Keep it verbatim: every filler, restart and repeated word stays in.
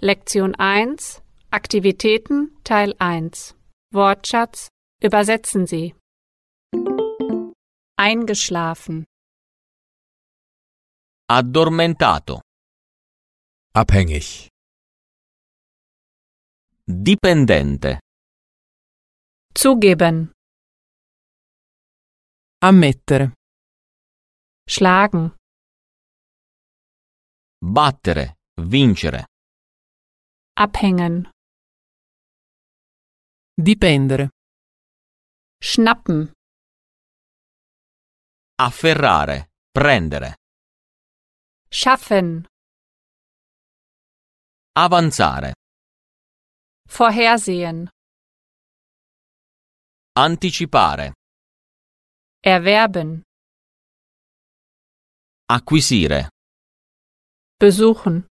Lektion eins Aktivitäten Teil eins Wortschatz Übersetzen Sie. Eingeschlafen. Addormentato. Abhängig. Dipendente. Zugeben. Ammettere. Schlagen. Battere. Vincere. Abhängen. Dipendere. Schnappen. Afferrare. Prendere. Schaffen. Avanzare. Vorhersehen. Anticipare. Erwerben. Acquisire. Besuchen.